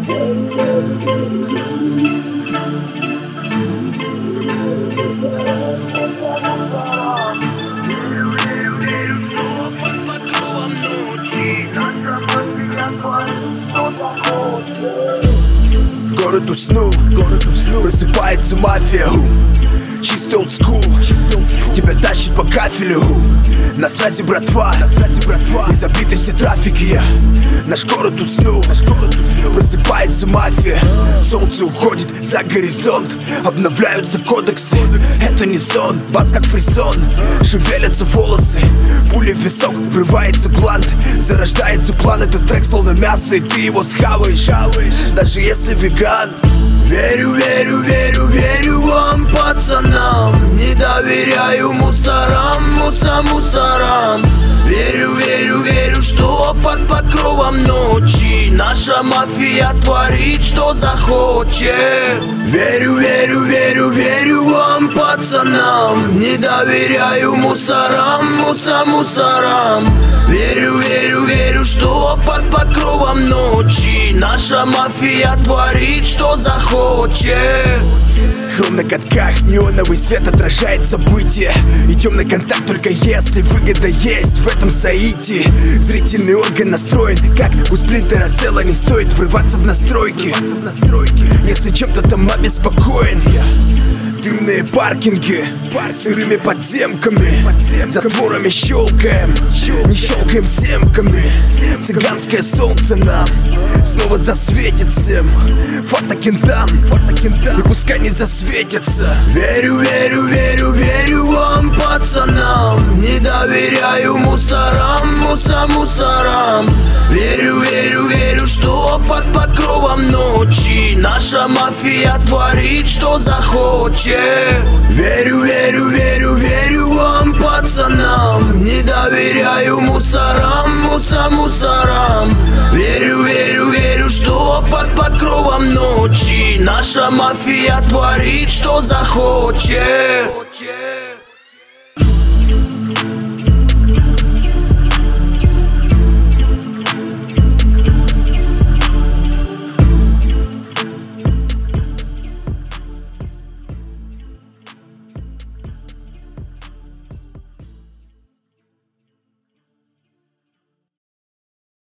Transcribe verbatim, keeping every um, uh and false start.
Город уснул, город уснул, просыпается мафия. Чистый олдскул, тебя тащит по кафелю. На связи братва, на связи братва, и забиты все трафики, я. Наш город уснул, наш город уснул, просыпается мафия. Солнце уходит за горизонт, обновляются кодексы. Это не сон, бас как фрисон, шевелятся волосы. Пули в висок, врывается блант, зарождается план. Этот трек словно мясо, и ты его схаваешь, даже если веган. Верю, верю, верю, верю вам, пацанам. Не доверяю мусорам, муса, мусорам. Верю, верю, верю, что под покровом ночи наша мафия творит, что захочет. Верю, верю, верю, верю вам, пацанам. Не доверяю мусорам, муса, мусорам. Верю, верю, верю, что под покровом ночи наша мафия творит, что захочет. Хром на катках, неоновый свет отражает события. Идем на контакт только если выгода есть в этом соитии. Зрительный орган настроен, как у сплинтера Селла. Не стоит врываться в настройки, если чем-то там обеспокоен. Дымные паркинги, сырыми подземками, затворами щелкаем, не щелкаем семками. Цыганское солнце нам снова засветит всем. Фотокентам, и пускай не засветится. Верю, верю, верю, верю вам, пацанам. Не доверяю мусорам, муса, мусорам. Верю, верю, верю, что под покровом ночи наша мафия творит, что захочет. Верю, верю, верю, верю вам, пацанам. Не доверяю мусорам, муса, мусорам. Верю, верю, верю, что под покровом ночи наша мафия творит, что захочет.